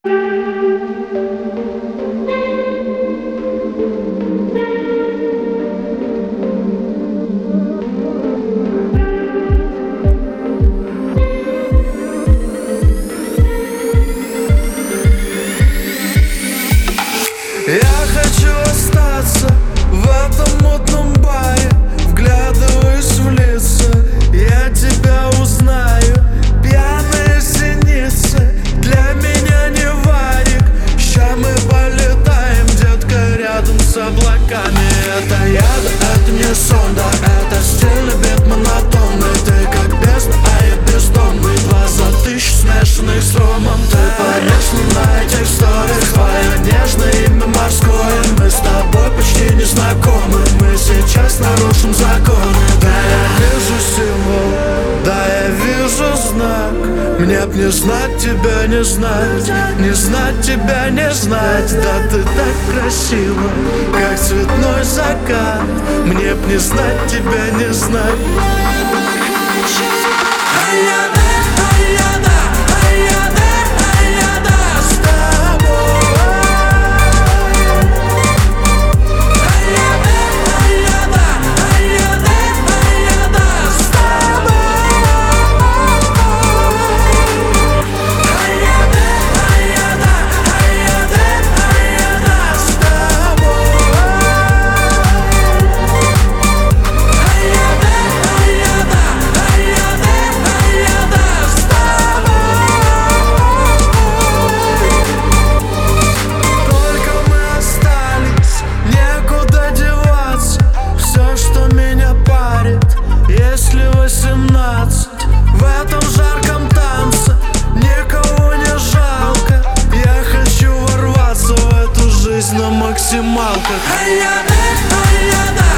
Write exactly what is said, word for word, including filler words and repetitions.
Я хочу остаться в этом мутном баре, вглядываюсь в лица, я тебя узнаю. Пьяные синицы для меня не варик. Ща мы полетаем, детка, рядом с облаками. Это яд, это не сон, да, это стильный бит монотонный. Ты как бездна, а я бездомный. Глаза тысяч смешанных с ромом. Ты помешан на этих сториях, твое нежное имя морское. Мы с тобой почти не знакомы, мы сейчас нарушим законы. Да, я вижу символ, да, я вижу знак. Мне б не знать тебя, не знать, не знать тебя, не знать. Да ты так красива, как цветной закат. Мне б не знать тебя, не знать. В этом жарком танце никого не жалко. Я хочу ворваться в эту жизнь на максималках.